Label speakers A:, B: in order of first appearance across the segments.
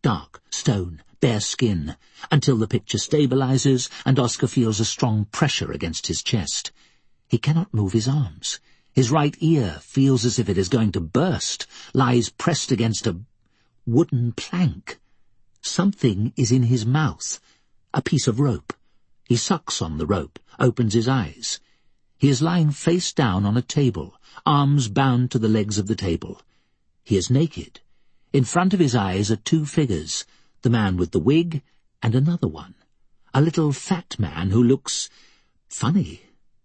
A: dark, stone, bare skin, until the picture stabilizes and Oscar feels a strong pressure against his chest. He cannot move his arms. His right ear feels as if it is going to burst, lies pressed against a wooden plank. Something is in his mouth, a piece of rope. He sucks on the rope, opens his eyes. He is lying face down on a table, arms bound to the legs of the table. He is naked. In front of his eyes are two figures, the man with the wig and another one, a little fat man who looks funny.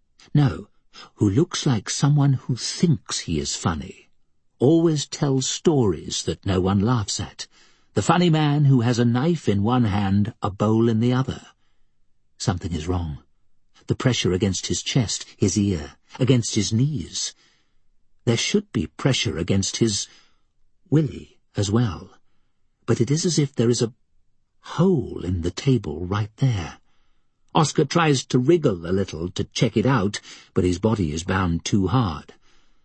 A: No, who looks like someone who thinks he is funny. Always tells stories that no one laughs at. The funny man who has a knife in one hand, a bowl in the other. Something is wrong. The pressure against his chest, his ear, against his knees. There should be pressure against his willy as well. But it is as if there is a hole in the table right there. Oscar tries to wriggle a little to check it out, but his body is bound too hard.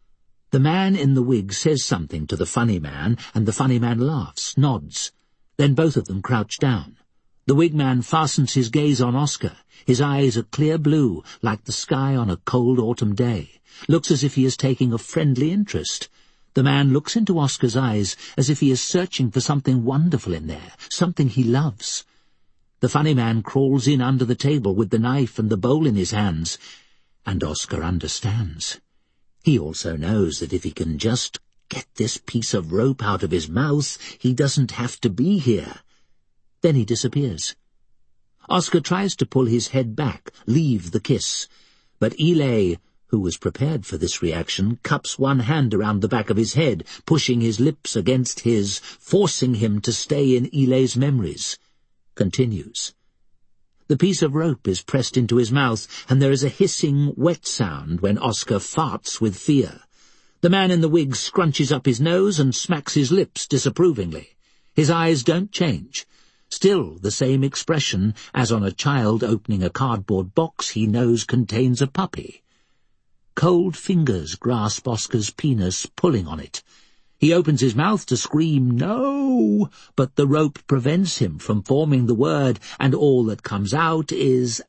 A: The man in the wig says something to the funny man, and the funny man laughs, nods. Then both of them crouch down. The wig man fastens his gaze on Oscar. His eyes are clear blue, like the sky on a cold autumn day. Looks as if he is taking a friendly interest. The man looks into Oscar's eyes as if he is searching for something wonderful in there, something he loves. The funny man crawls in under the table with the knife and the bowl in his hands, and Oscar understands. He also knows that if he can just get this piece of rope out of his mouth, he doesn't have to be here. Then he disappears. Oscar tries to pull his head back, leave the kiss, but Eli, who was prepared for this reaction, cups one hand around the back of his head, pushing his lips against his, forcing him to stay in Eli's memories. Continues. The piece of rope is pressed into his mouth, and there is a hissing, wet sound when Oscar farts with fear. The man in the wig scrunches up his nose and smacks his lips disapprovingly. His eyes don't change. Still the same expression as on a child opening a cardboard box he knows contains a puppy. Cold fingers grasp Oscar's penis, pulling on it. He opens his mouth to scream, "No!" but the rope prevents him from forming the word, and all that comes out is,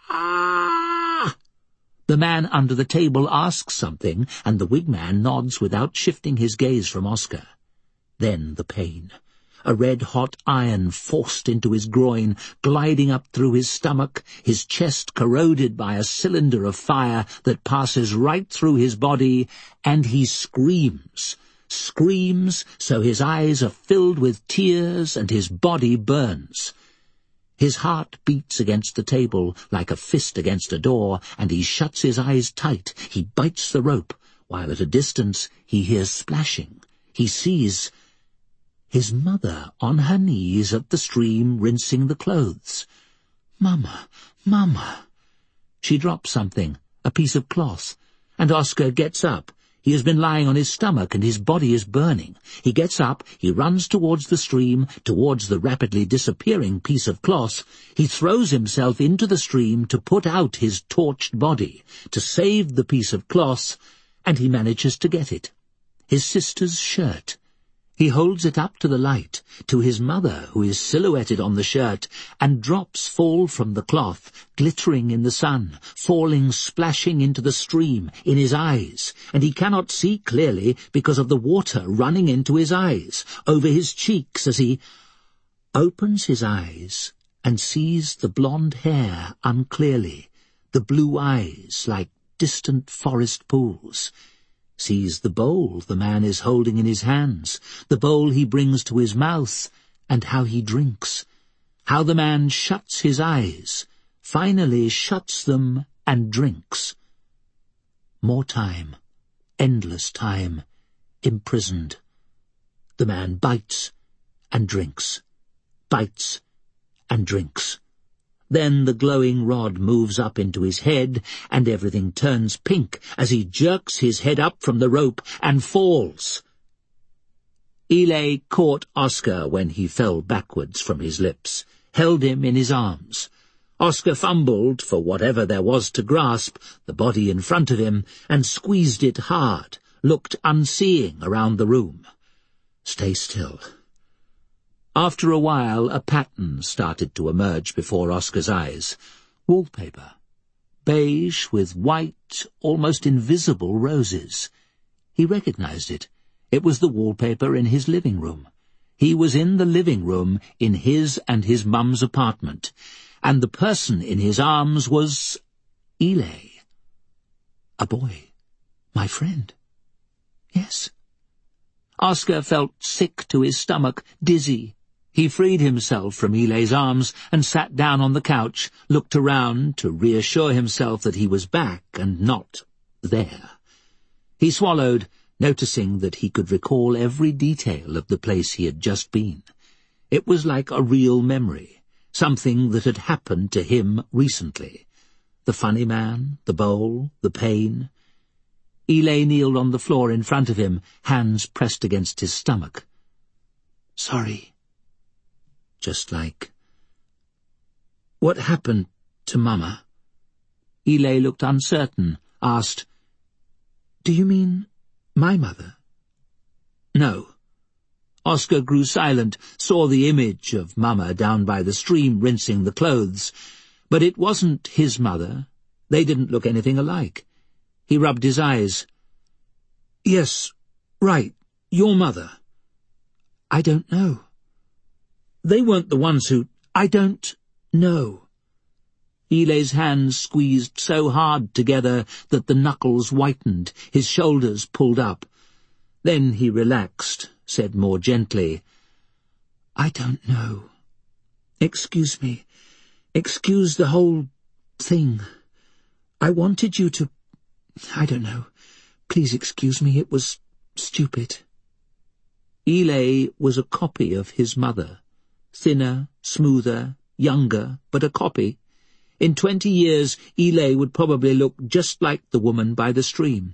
A: "Ah!" The man under the table asks something, and the wig man nods without shifting his gaze from Oscar. Then the pain. A red-hot iron forced into his groin, gliding up through his stomach, his chest corroded by a cylinder of fire that passes right through his body, and he screams so his eyes are filled with tears and his body burns. His heart beats against the table like a fist against a door, and he shuts his eyes tight. He bites the rope, while at a distance he hears splashing. He sees his mother on her knees at the stream rinsing the clothes. "Mama, Mama." She drops something, a piece of cloth, and Oscar gets up. He has been lying on his stomach and his body is burning. He gets up, he runs towards the stream, towards the rapidly disappearing piece of cloth. He throws himself into the stream to put out his torched body, to save the piece of cloth, and he manages to get it. His sister's shirt. He holds it up to the light, to his mother, who is silhouetted on the shirt, and drops fall from the cloth, glittering in the sun, falling splashing into the stream, in his eyes, and he cannot see clearly because of the water running into his eyes, over his cheeks as he opens his eyes and sees the blonde hair unclearly, the blue eyes like distant forest pools. Sees the bowl the man is holding in his hands, the bowl he brings to his mouth, and how he drinks. How the man shuts his eyes, finally shuts them and drinks. More time, endless time, imprisoned. The man bites and drinks, bites and drinks. Then the glowing rod moves up into his head, and everything turns pink as he jerks his head up from the rope and falls. Eli caught Oscar when he fell backwards from his lips, held him in his arms. Oscar fumbled for whatever there was to grasp, the body in front of him, and squeezed it hard, looked unseeing around the room. "Stay still. After a while, a pattern started to emerge before Oscar's eyes. Wallpaper. Beige with white, almost invisible roses. He recognized it. It was the wallpaper in his living room. He was in the living room in his and his mum's apartment, and the person in his arms was Eli. A boy. My friend. Yes. Oscar felt sick to his stomach, dizzy. He freed himself from Eli's arms and sat down on the couch, looked around to reassure himself that he was back and not there. He swallowed, noticing that he could recall every detail of the place he had just been. It was like a real memory, something that had happened to him recently. The funny man, the bowl, the pain. Eli kneeled on the floor in front of him, hands pressed against his stomach. Sorry. Just like... What happened to Mama? Eli looked uncertain, asked, Do you mean my mother? No. Oscar grew silent, saw the image of Mama down by the stream rinsing the clothes. But it wasn't his mother. They didn't look anything alike. He rubbed his eyes. Yes, right, your mother. I don't know. They weren't the ones who... I don't know. Eli's hands squeezed so hard together that the knuckles whitened, his shoulders pulled up. Then he relaxed, said more gently, I don't know. Excuse me. Excuse the whole thing. I wanted you to... I don't know. Please excuse me, it was stupid. Eli was a copy of his mother. Thinner, smoother, younger, but a copy. In 20 years, Eli would probably look just like the woman by the stream.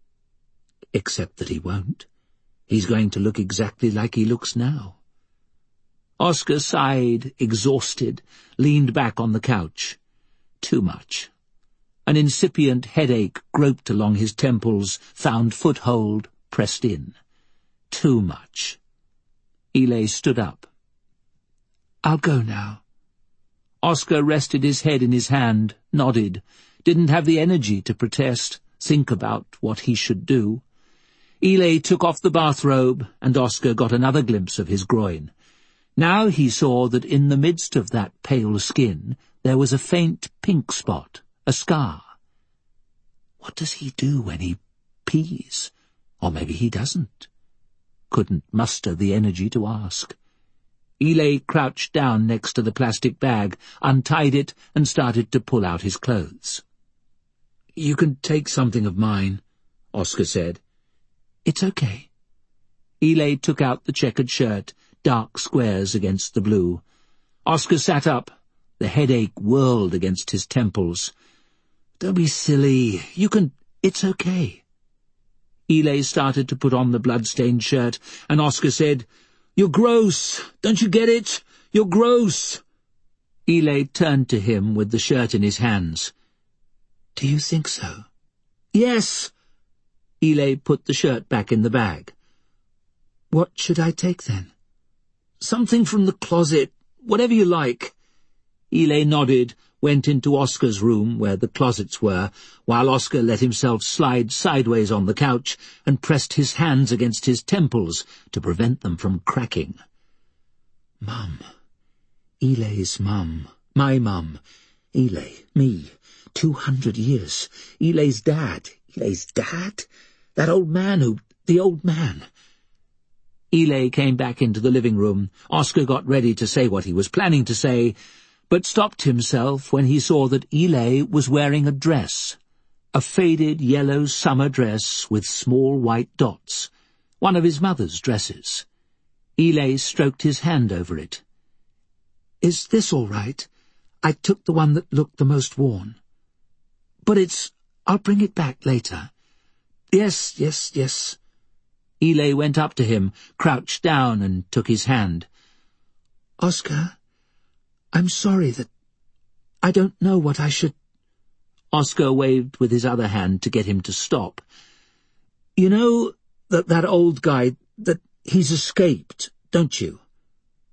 A: Except that he won't. He's going to look exactly like he looks now. Oscar sighed, exhausted, leaned back on the couch. Too much. An incipient headache groped along his temples, found foothold, pressed in. Too much. Eli stood up. I'll go now. Oscar rested his head in his hand, nodded, didn't have the energy to protest, think about what he should do. Eli took off the bathrobe, and Oscar got another glimpse of his groin. Now he saw that in the midst of that pale skin there was a faint pink spot, a scar. What does he do when he pees? Or maybe he doesn't. Couldn't muster the energy to ask. Eli crouched down next to the plastic bag, untied it, and started to pull out his clothes. You can take something of mine, Oscar said. It's okay. Eli took out the checkered shirt, dark squares against the blue. Oscar sat up. The headache whirled against his temples. Don't be silly. You can... It's okay. Eli started to put on the blood-stained shirt, and Oscar said, You're gross. Don't you get it? You're gross. Eli turned to him with the shirt in his hands. Do you think so? Yes. Eli put the shirt back in the bag. What should I take then? Something from the closet, whatever you like. Eli nodded, went into Oscar's room where the closets were, while Oscar let himself slide sideways on the couch and pressed his hands against his temples to prevent them from cracking. Mum. Eli's mum. My mum. Eli. Me. 200 years. Eli's dad. Eli's dad? That old man who... The old man. Eli came back into the living room. Oscar got ready to say what he was planning to say, but stopped himself when he saw that Eli was wearing a dress, a faded yellow summer dress with small white dots, one of his mother's dresses. Eli stroked his hand over it. Is this all right? I took the one that looked the most worn. But it's... I'll bring it back later. Yes, yes, yes. Eli went up to him, crouched down, and took his hand. Oscar, I'm sorry that... I don't know what I should... Oscar waved with his other hand to get him to stop. You know that old guy, that he's escaped, don't you?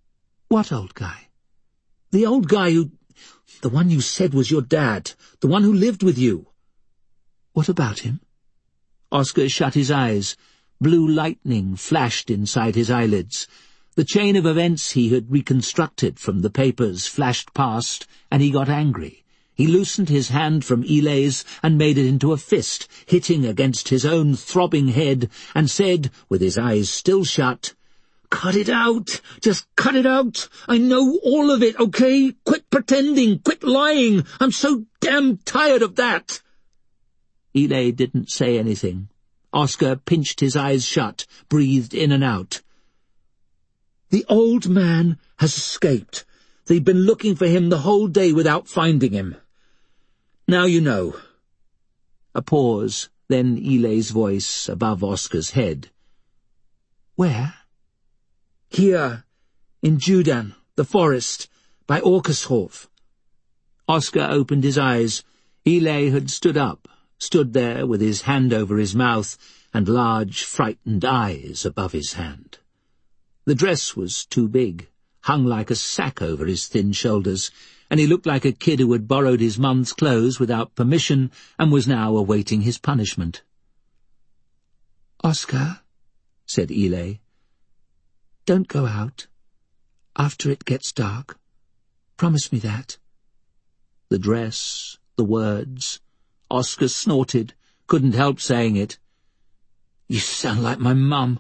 A: What old guy? The old guy the one you said was your dad, the one who lived with you. What about him? Oscar shut his eyes. Blue lightning flashed inside his eyelids. The chain of events he had reconstructed from the papers flashed past, and he got angry. He loosened his hand from Ilei's and made it into a fist, hitting against his own throbbing head, and said, with his eyes still shut, "Cut it out! Just cut it out! I know all of it, okay? Quit pretending! Quit lying! I'm so damn tired of that!" Ilei didn't say anything. Oscar pinched his eyes shut, breathed in and out. "The old man has escaped. They've been looking for him the whole day without finding him. Now you know." A pause, then Ilei's voice above Oscar's head. "Where?" "Here, in Judan, the forest, by Orkershof." Oscar opened his eyes. Ilei had stood up, stood there with his hand over his mouth and large, frightened eyes above his hand. The dress was too big, hung like a sack over his thin shoulders, and he looked like a kid who had borrowed his mum's clothes without permission and was now awaiting his punishment. "Oscar," said Ilei, "don't go out. After it gets dark. Promise me that." The dress, the words. Oscar snorted, couldn't help saying it. "You sound like my mum."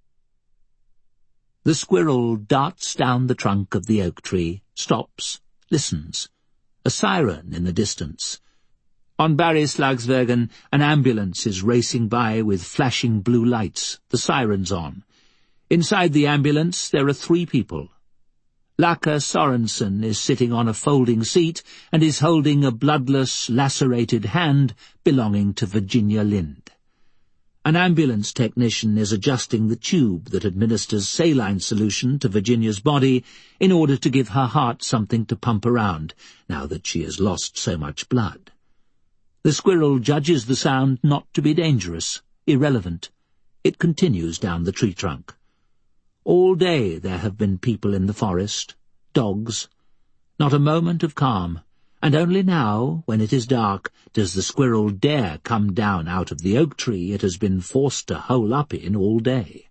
A: The squirrel darts down the trunk of the oak tree, stops, listens. A siren in the distance. On Barryslagsvägen, an ambulance is racing by with flashing blue lights, the sirens on. Inside the ambulance there are 3 people. Laka Sorensen is sitting on a folding seat and is holding a bloodless, lacerated hand belonging to Virginia Lind. An ambulance technician is adjusting the tube that administers saline solution to Virginia's body in order to give her heart something to pump around, now that she has lost so much blood. The squirrel judges the sound not to be dangerous, irrelevant. It continues down the tree trunk. All day there have been people in the forest, dogs. Not a moment of calm. And only now, when it is dark, does the squirrel dare come down out of the oak tree it has been forced to hole up in all day.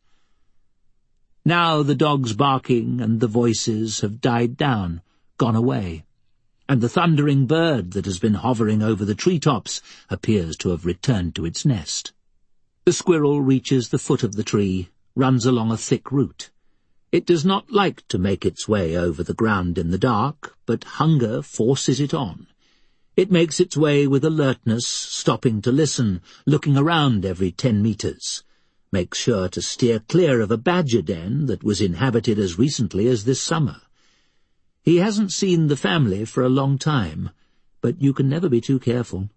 A: Now the dogs barking and the voices have died down, gone away, and the thundering bird that has been hovering over the treetops appears to have returned to its nest. The squirrel reaches the foot of the tree, runs along a thick root. It does not like to make its way over the ground in the dark, but hunger forces it on. It makes its way with alertness, stopping to listen, looking around every 10 meters. Makes sure to steer clear of a badger den that was inhabited as recently as this summer. He hasn't seen the family for a long time, but you can never be too careful.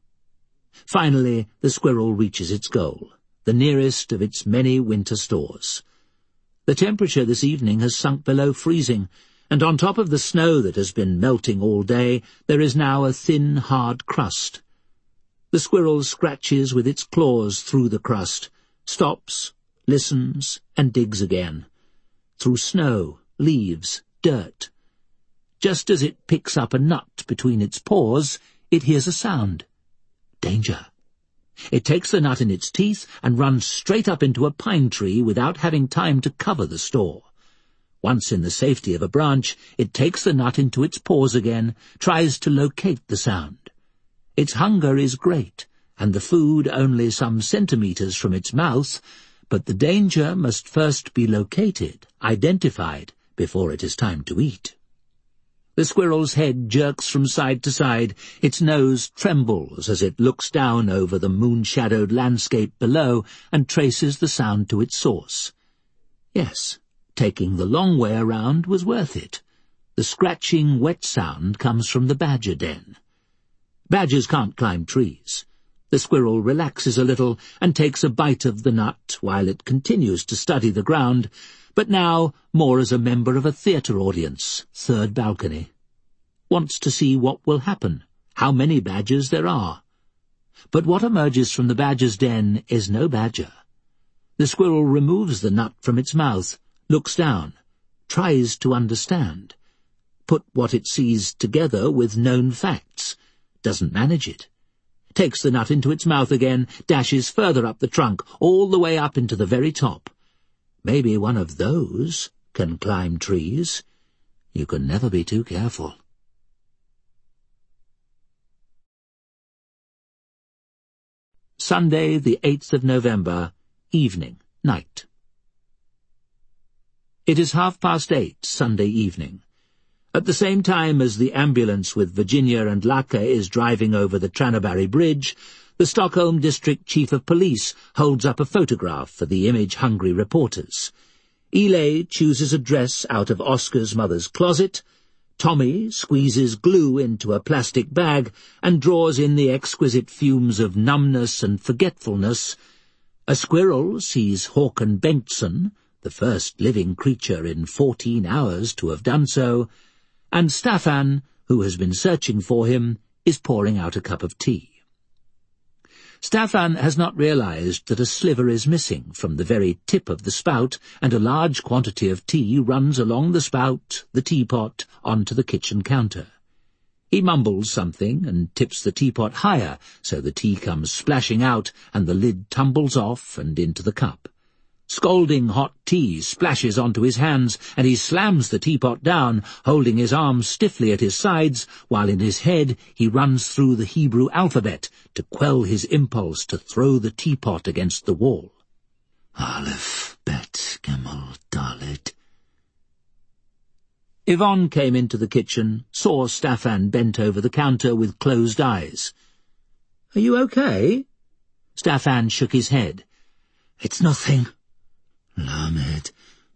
A: Finally, the squirrel reaches its goal, the nearest of its many winter stores. The temperature this evening has sunk below freezing, and on top of the snow that has been melting all day, there is now a thin, hard crust. The squirrel scratches with its claws through the crust, stops, listens, and digs again. Through snow, leaves, dirt. Just as it picks up a nut between its paws, it hears a sound. Danger. It takes the nut in its teeth and runs straight up into a pine tree without having time to cover the store. Once in the safety of a branch, it takes the nut into its paws again, tries to locate the sound. Its hunger is great, and the food only some centimeters from its mouth, but the danger must first be located, identified, before it is time to eat. The squirrel's head jerks from side to side, its nose trembles as it looks down over the moon-shadowed landscape below and traces the sound to its source. Yes, taking the long way around was worth it. The scratching, wet sound comes from the badger den. Badgers can't climb trees. The squirrel relaxes a little and takes a bite of the nut while it continues to study the ground, but now more as a member of a theatre audience, third balcony. Wants to see what will happen, how many badgers there are. But what emerges from the badger's den is no badger. The squirrel removes the nut from its mouth, looks down, tries to understand. Put what it sees together with known facts. Doesn't manage it. Takes the nut into its mouth again, dashes further up the trunk, all the way up into the very top. Maybe one of those can climb trees. You can never be too careful. Sunday, the 8th of November, evening, night. It is 8:30, Sunday evening. At the same time as the ambulance with Virginia and Lacke is driving over the Traneberry Bridge, the Stockholm District Chief of Police holds up a photograph for the image-hungry reporters. Ile chooses a dress out of Oscar's mother's closet. Tommy squeezes glue into a plastic bag and draws in the exquisite fumes of numbness and forgetfulness. A squirrel sees Håkan Bengtsson, the first living creature in 14 hours to have done so, and Staffan, who has been searching for him, is pouring out a cup of tea. Staffan has not realized that a sliver is missing from the very tip of the spout, and a large quantity of tea runs along the spout, the teapot, onto the kitchen counter. He mumbles something and tips the teapot higher, so the tea comes splashing out and the lid tumbles off and into the cup. Scalding hot tea splashes onto his hands, and he slams the teapot down, holding his arms stiffly at his sides, while in his head he runs through the Hebrew alphabet to quell his impulse to throw the teapot against the wall. Aleph, Bet, Gimel, Dalet. Yvonne came into the kitchen, saw Staffan bent over the counter with closed eyes. "Are you okay?" Staffan shook his head. "It's nothing." Lamed,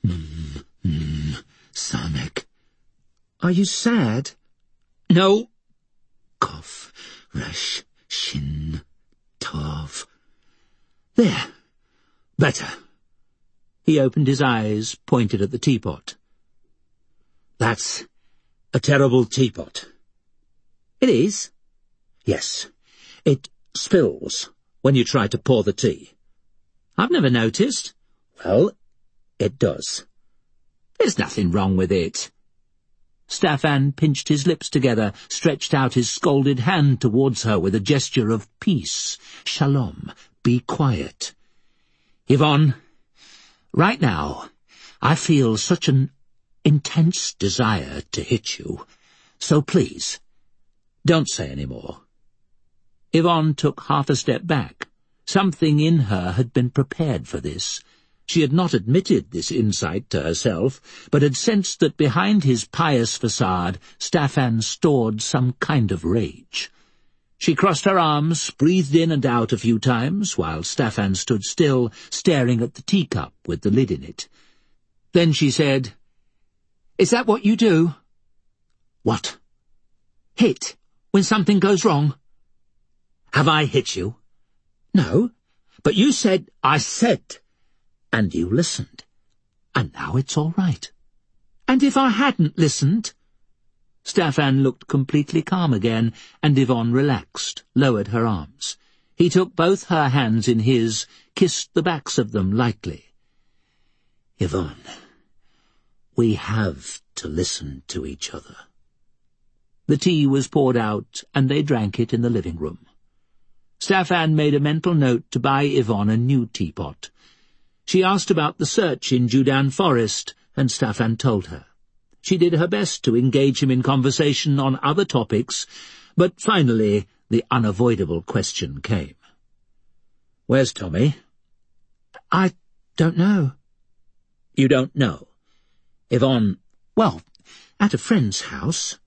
A: Samek. "Are you sad?" "No." Kof, Resh, Shin, Tov. "There. Better." He opened his eyes, pointed at the teapot. "That's a terrible teapot." "It is?" "Yes. It spills when you try to pour the tea." "I've never noticed." "Well, it does." "There's nothing wrong with it." Staffan pinched his lips together, stretched out his scalded hand towards her with a gesture of peace. "Shalom, be quiet." "Yvonne, right now, I feel such an intense desire to hit you, so please, don't say any more." Yvonne took half a step back. Something in her had been prepared for this. She had not admitted this insight to herself, but had sensed that behind his pious facade Staffan stored some kind of rage. She crossed her arms, breathed in and out a few times, while Staffan stood still, staring at the teacup with the lid in it. Then she said, "Is that what you do?" "What?" "Hit, when something goes wrong." "Have I hit you?" "No, but you said—" "I said, and you listened, and now it's all right." "And if I hadn't listened?" Staffan looked completely calm again, and Yvonne relaxed, lowered her arms. He took both her hands in his, kissed the backs of them lightly. "Yvonne, we have to listen to each other." The tea was poured out, and they drank it in the living room. Staffan made a mental note to buy Yvonne a new teapot. She asked about the search in Judan Forest, and Staffan told her. She did her best to engage him in conversation on other topics, but finally the unavoidable question came. "Where's Tommy?" "I don't know." "You don't know?" "Yvonne—" "Well, at a friend's house."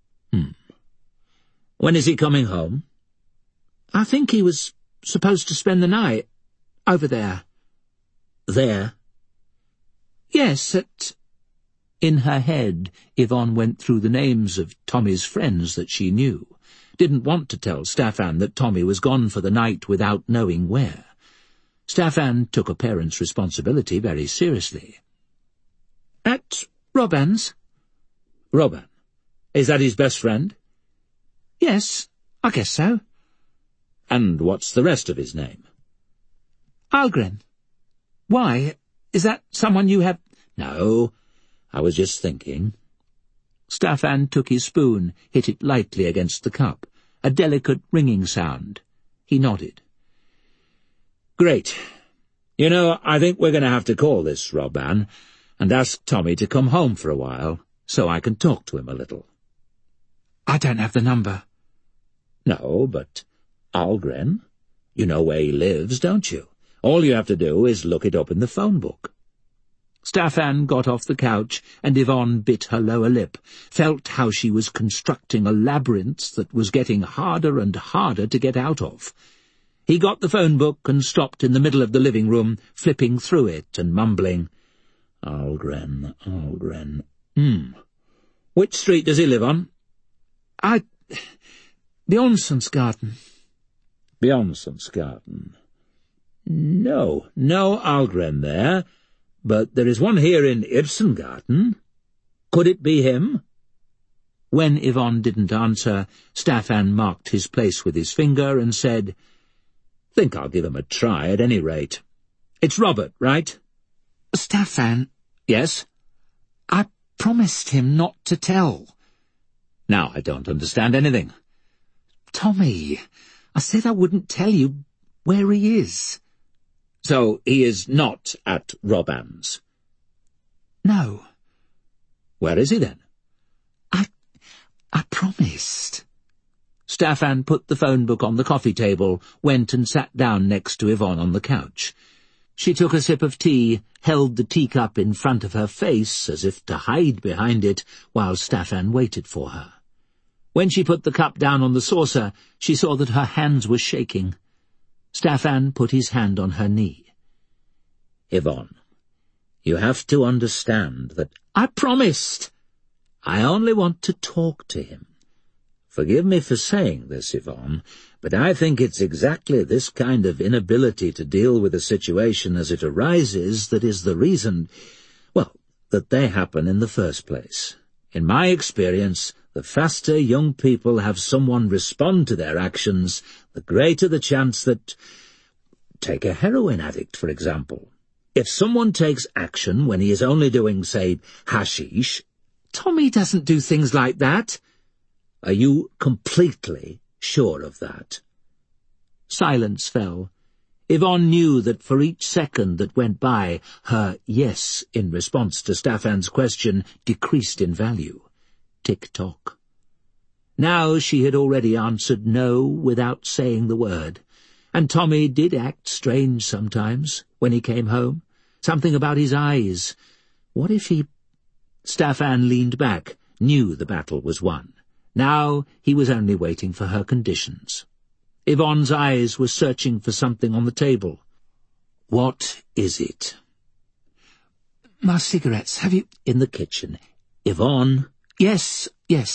A: "When is he coming home?" "I think he was supposed to spend the night over there." "There?" "Yes, at—" In her head, Yvonne went through the names of Tommy's friends that she knew. Didn't want to tell Staffan that Tommy was gone for the night without knowing where. Staffan took a parent's responsibility very seriously. "At Robban's." "Robban? Is that his best friend?" "Yes, I guess so." "And what's the rest of his name?" "Algren." "Why? Is that someone you have—" "No, I was just thinking. Staffan took his spoon, hit it lightly against the cup. A delicate ringing sound. He nodded. Great. You know, I think we're going to have to call this Robban and ask Tommy to come home for a while, so I can talk to him a little. I don't have the number. No, but Algren? You know where he lives, don't you? All you have to do is look it up in the phone book. Staffan got off the couch, and Yvonne bit her lower lip, felt how she was constructing a labyrinth that was getting harder and harder to get out of. He got the phone book and stopped in the middle of the living room, flipping through it and mumbling, Algren. Which street does he live on? Bjornsonsgarden. Bjornsonsgarden. No Algren there, but there is one here in Ibsengarten. Could it be him? When Yvonne didn't answer, Staffan marked his place with his finger and said, Think I'll give him a try at any rate. It's Robert, right? Staffan. Yes? I promised him not to tell. Now I don't understand anything. Tommy, I said I wouldn't tell you where he is. So he is not at Robban's? No. Where is he then? I promised. Staffan put the phone book on the coffee table, went and sat down next to Yvonne on the couch. She took a sip of tea, held the teacup in front of her face as if to hide behind it, while Staffan waited for her. When she put the cup down on the saucer, she saw that her hands were shaking. Staffan put his hand on her knee. Yvonne, you have to understand that I promised. I only want to talk to him. Forgive me for saying this, Yvonne, but I think it's exactly this kind of inability to deal with a situation as it arises that is the reason, well, that they happen in the first place. In my experience, the faster young people have someone respond to their actions, the greater the chance that... Take a heroin addict, for example. If someone takes action when he is only doing, say, hashish... Tommy doesn't do things like that. Are you completely sure of that? Silence fell. Yvonne knew that for each second that went by, her yes in response to Staffan's question decreased in value. Tick-tock. Now she had already answered no without saying the word. And Tommy did act strange sometimes, when he came home. Something about his eyes. What if he... Staffan leaned back, knew the battle was won. Now he was only waiting for her conditions. Yvonne's eyes were searching for something on the table. What is it? My cigarettes, have you... In the kitchen. Yvonne? Yes.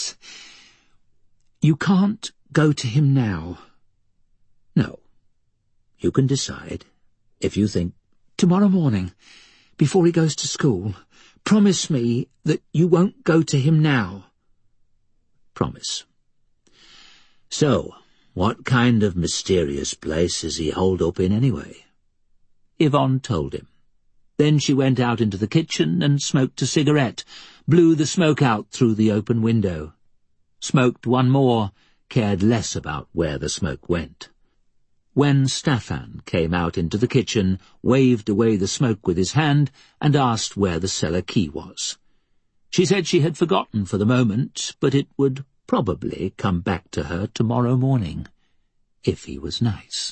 A: You can't go to him now. No. You can decide. If you think... Tomorrow morning, before he goes to school, promise me that you won't go to him now. Promise. So, what kind of mysterious place is he holed up in anyway? Yvonne told him. Then she went out into the kitchen and smoked a cigarette, blew the smoke out through the open window. Smoked one more, cared less about where the smoke went. When Staffan came out into the kitchen, waved away the smoke with his hand, and asked where the cellar key was. She said she had forgotten for the moment, but it would probably come back to her tomorrow morning, if he was nice.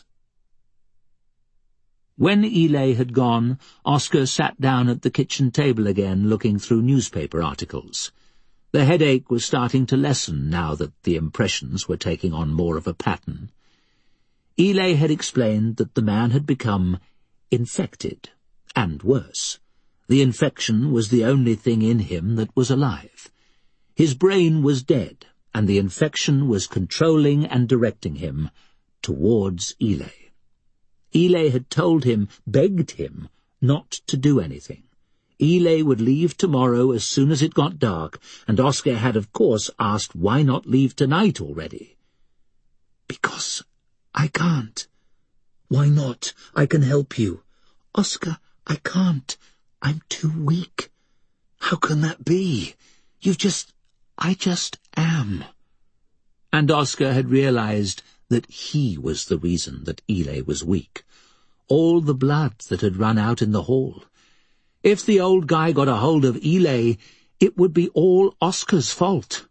A: When Ile had gone, Oscar sat down at the kitchen table again, looking through newspaper articles. The headache was starting to lessen now that the impressions were taking on more of a pattern. Ile had explained that the man had become infected, and worse. The infection was the only thing in him that was alive. His brain was dead, and the infection was controlling and directing him towards Ile. Ile had told him, begged him, not to do anything. Ile would leave tomorrow as soon as it got dark, and Oscar had of course asked why not leave tonight already. Because I can't. Why not? I can help you. Oscar, I can't. I'm too weak. How can that be? I just am. And Oscar had realized that he was the reason that Eli was weak. All the blood that had run out in the hall. If the old guy got a hold of Eli, it would be all Oscar's fault.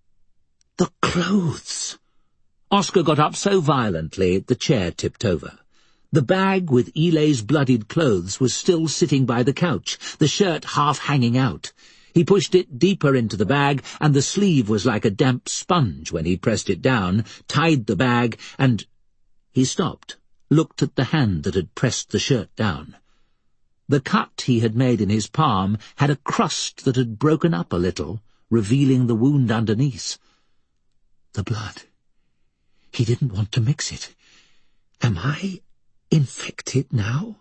A: The clothes! Oscar got up so violently the chair tipped over. The bag with Eli's bloodied clothes was still sitting by the couch, the shirt half hanging out. He pushed it deeper into the bag, and the sleeve was like a damp sponge when he pressed it down, tied the bag, and... He stopped, looked at the hand that had pressed the shirt down. The cut he had made in his palm had a crust that had broken up a little, revealing the wound underneath. The blood. He didn't want to mix it. Am I infected now?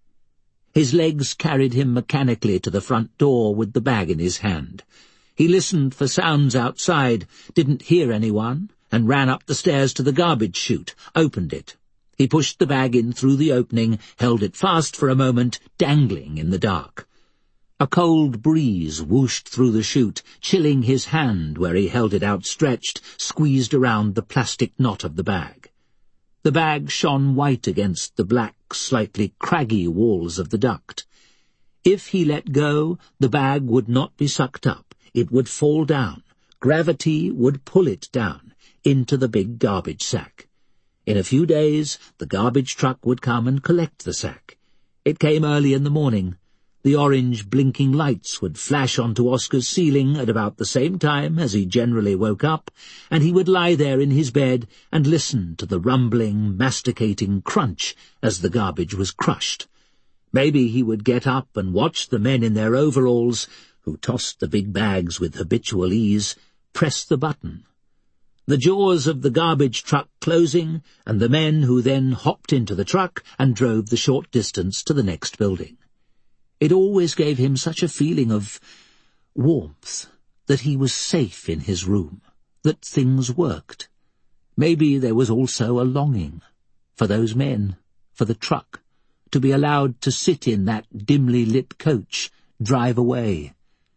A: His legs carried him mechanically to the front door with the bag in his hand. He listened for sounds outside, didn't hear anyone, and ran up the stairs to the garbage chute, opened it. He pushed the bag in through the opening, held it fast for a moment, dangling in the dark. A cold breeze whooshed through the chute, chilling his hand where he held it outstretched, squeezed around the plastic knot of the bag. The bag shone white against the black, slightly craggy walls of the duct. If he let go, the bag would not be sucked up. It would fall down. Gravity would pull it down, into the big garbage sack. In a few days, the garbage truck would come and collect the sack. It came early in the morning. The orange blinking lights would flash onto Oscar's ceiling at about the same time as he generally woke up, and he would lie there in his bed and listen to the rumbling, masticating crunch as the garbage was crushed. Maybe he would get up and watch the men in their overalls, who tossed the big bags with habitual ease, press the button. The jaws of the garbage truck closing, and the men who then hopped into the truck and drove the short distance to the next building. It always gave him such a feeling of warmth, that he was safe in his room, that things worked. Maybe there was also a longing for those men, for the truck, to be allowed to sit in that dimly lit coach, drive away.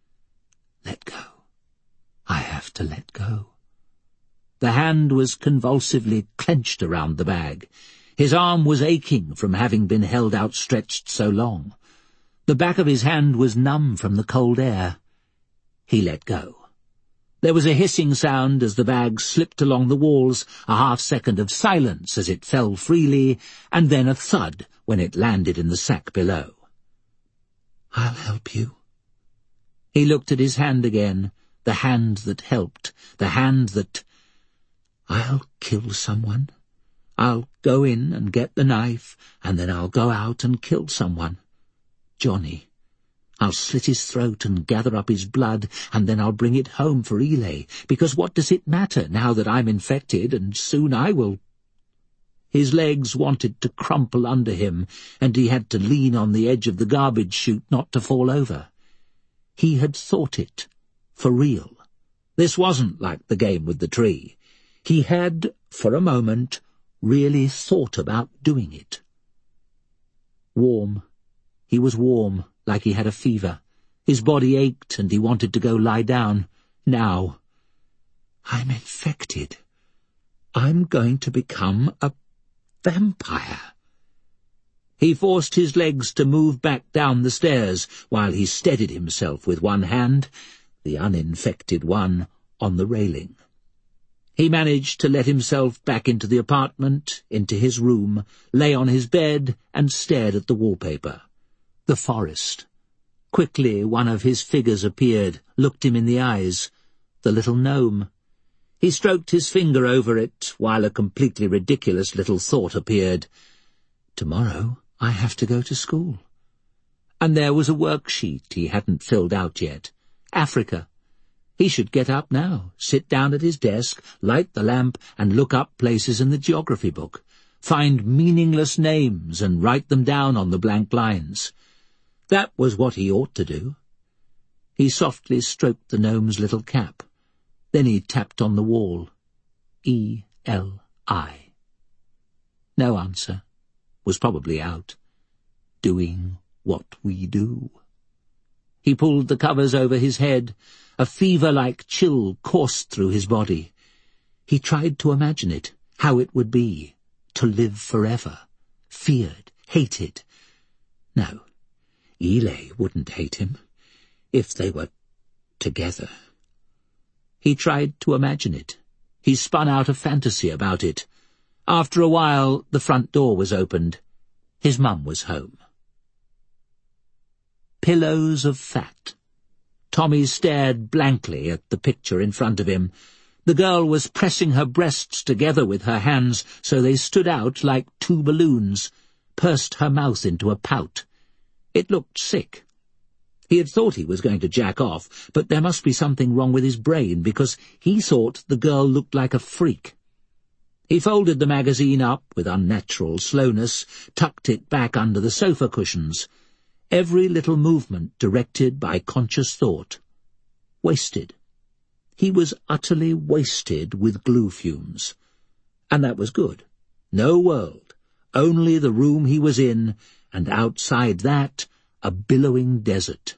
A: Let go. I have to let go. The hand was convulsively clenched around the bag. His arm was aching from having been held outstretched so long. The back of his hand was numb from the cold air. He let go. There was a hissing sound as the bag slipped along the walls, a half-second of silence as it fell freely, and then a thud when it landed in the sack below. "I'll help you." He looked at his hand again, the hand that helped, the hand that... "I'll kill someone. I'll go in and get the knife, and then I'll go out and kill someone. Johnny. I'll slit his throat and gather up his blood, and then I'll bring it home for Eli, because what does it matter now that I'm infected, and soon I will—" His legs wanted to crumple under him, and he had to lean on the edge of the garbage chute not to fall over. He had thought it, for real. This wasn't like the game with the tree. He had, for a moment, really thought about doing it. Warm. He was warm, like he had a fever. His body ached, and he wanted to go lie down. Now. I'm infected. I'm going to become a vampire. He forced his legs to move back down the stairs while he steadied himself with one hand, the uninfected one, on the railing. He managed to let himself back into the apartment, into his room, lay on his bed, and stared at the wallpaper. The forest. Quickly one of his figures appeared, looked him in the eyes. The little gnome. He stroked his finger over it, while a completely ridiculous little thought appeared. Tomorrow I have to go to school. And there was a worksheet he hadn't filled out yet. Africa. He should get up now, sit down at his desk, light the lamp, and look up places in the geography book. Find meaningless names and write them down on the blank lines. That was what he ought to do. He softly stroked the gnome's little cap. Then he tapped on the wall. E-L-I. No answer. Was probably out. Doing what we do. He pulled the covers over his head. A fever-like chill coursed through his body. He tried to imagine it, how it would be, to live forever, feared, hated. No, Elay wouldn't hate him, if they were together. He tried to imagine it. He spun out a fantasy about it. After a while, the front door was opened. His mum was home. Pillows of fat. Tommy stared blankly at the picture in front of him. The girl was pressing her breasts together with her hands so they stood out like two balloons, pursed her mouth into a pout. It looked sick. He had thought he was going to jack off, but there must be something wrong with his brain, because he thought the girl looked like a freak. He folded the magazine up with unnatural slowness, tucked it back under the sofa cushions. Every little movement directed by conscious thought. Wasted. He was utterly wasted with glue fumes. And that was good. No world, only the room he was in, and outside that, a billowing desert.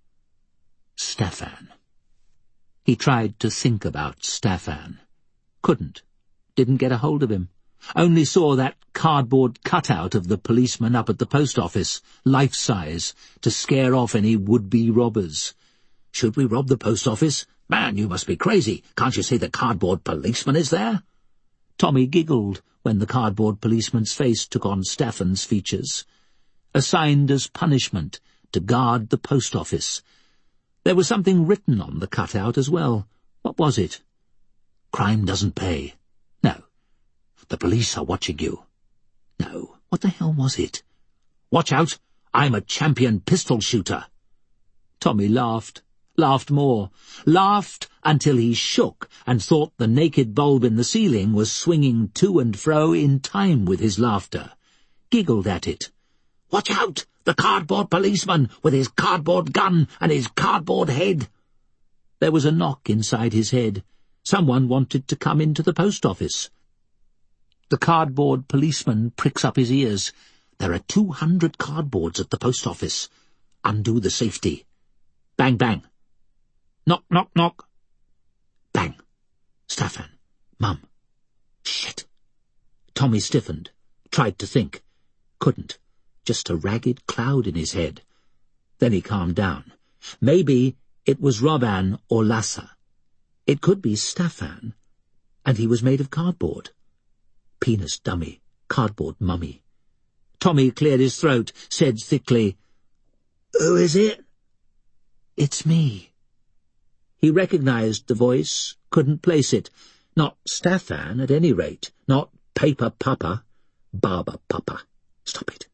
A: Staffan. He tried to think about Staffan. Couldn't. Didn't get a hold of him. Only saw that cardboard cutout of the policeman up at the post office, life-size, to scare off any would-be robbers. Should we rob the post office? Man, you must be crazy. Can't you see the cardboard policeman is there? Tommy giggled when the cardboard policeman's face took on Staffan's features. Assigned as punishment to guard the post office. There was something written on the cutout as well. What was it? Crime doesn't pay. No. The police are watching you. No. What the hell was it? Watch out! I'm a champion pistol shooter. Tommy laughed. Laughed more. Laughed until he shook and thought the naked bulb in the ceiling was swinging to and fro in time with his laughter. Giggled at it. Watch out! The cardboard policeman with his cardboard gun and his cardboard head. There was a knock inside his head. Someone wanted to come into the post office. The cardboard policeman pricks up his ears. There are 200 cardboards at the post office. Undo the safety. Bang, bang. Knock, knock, knock. Bang. Staffan. Mum. Shit. Tommy stiffened. Tried to think. Couldn't. Just a ragged cloud in his head. Then he calmed down. Maybe it was Robban or Lasse. It could be Staffan. And he was made of cardboard. Penis dummy. Cardboard mummy. Tommy cleared his throat, said thickly, Who is it? It's me. He recognized the voice, couldn't place it. Not Staffan, at any rate. Not Paper Papa. Barber Papa. Stop it.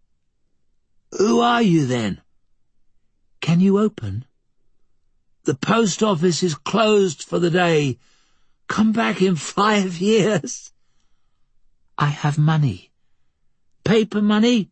A: Who are you, then? Can you open? The post office is closed for the day. Come back in 5 years. I have money. Paper money?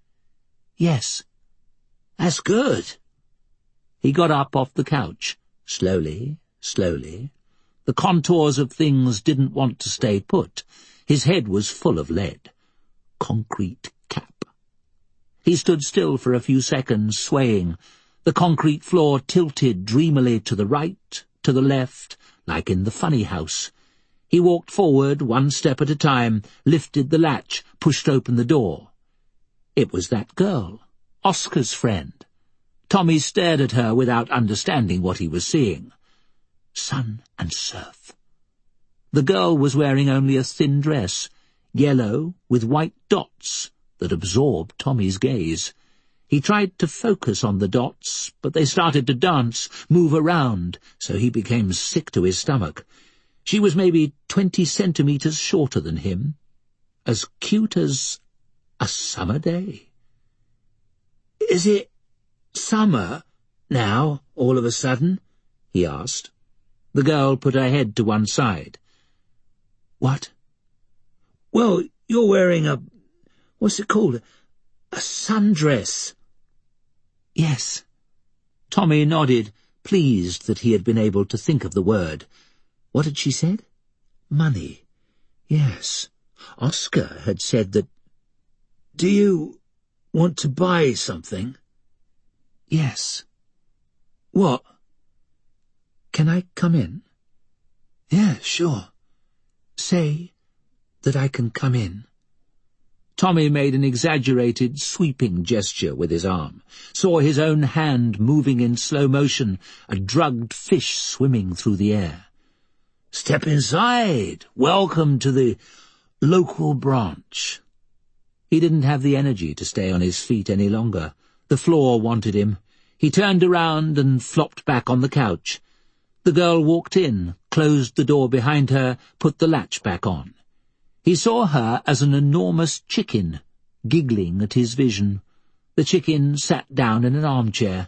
A: Yes. That's good. He got up off the couch, slowly, slowly. The contours of things didn't want to stay put. His head was full of lead. Concrete cap. He stood still for a few seconds, swaying. The concrete floor tilted dreamily to the right, to the left, like in the funny house. He walked forward, one step at a time, lifted the latch, pushed open the door. It was that girl, Oscar's friend. Tommy stared at her without understanding what he was seeing. Sun and surf. The girl was wearing only a thin dress, yellow with white dots that absorbed Tommy's gaze. He tried to focus on the dots, but they started to dance, move around, so he became sick to his stomach. She was maybe 20 centimeters shorter than him, as cute as a summer day. Is it summer now, all of a sudden? He asked. The girl put her head to one side. What? Well, you're wearing a... what's it called? A sundress. Yes. Tommy nodded, pleased that he had been able to think of the word. What had she said? Money. Yes. Oscar had said that... Do you want to buy something? Yes. What? Can I come in? Yeah, sure. Say that I can come in. Tommy made an exaggerated, sweeping gesture with his arm, saw his own hand moving in slow motion, a drugged fish swimming through the air. Step inside. Welcome to the local branch. He didn't have the energy to stay on his feet any longer. The floor wanted him. He turned around and flopped back on the couch. The girl walked in, closed the door behind her, put the latch back on. He saw her as an enormous chicken, giggling at his vision. The chicken sat down in an armchair.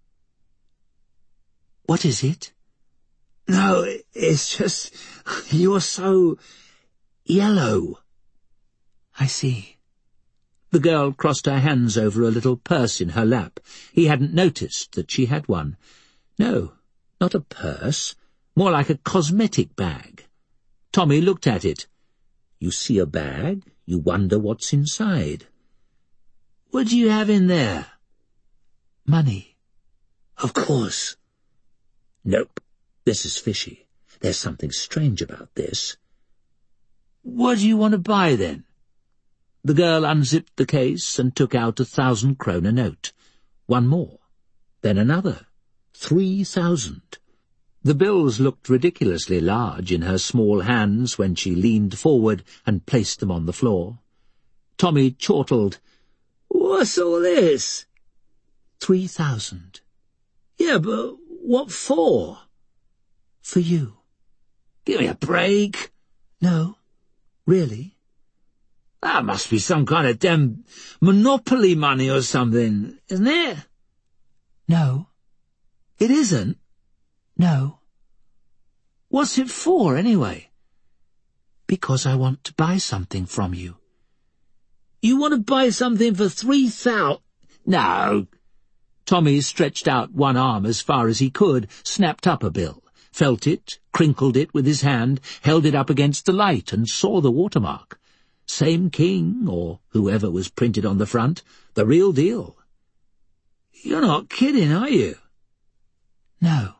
A: What is it? No, it's just, you're so yellow. I see. The girl crossed her hands over a little purse in her lap. He hadn't noticed that she had one. No, not a purse, more like a cosmetic bag. Tommy looked at it. You see a bag, you wonder what's inside. What do you have in there? Money. Of course. Nope, this is fishy. There's something strange about this. What do you want to buy, then? The girl unzipped the case and took out 1,000-kroner note. One more, then another. 3,000. The bills looked ridiculously large in her small hands when she leaned forward and placed them on the floor. Tommy chortled, What's all this? 3,000. Yeah, but what for? For you. Give me a break. No, really. That must be some kind of damn monopoly money or something, isn't it? No. It isn't? No. What's it for, anyway? Because I want to buy something from you. You want to buy something for 3,000? No. Tommy stretched out one arm as far as he could, snapped up a bill, felt it, crinkled it with his hand, held it up against the light and saw the watermark. Same king, or whoever was printed on the front, the real deal. You're not kidding, are you? No.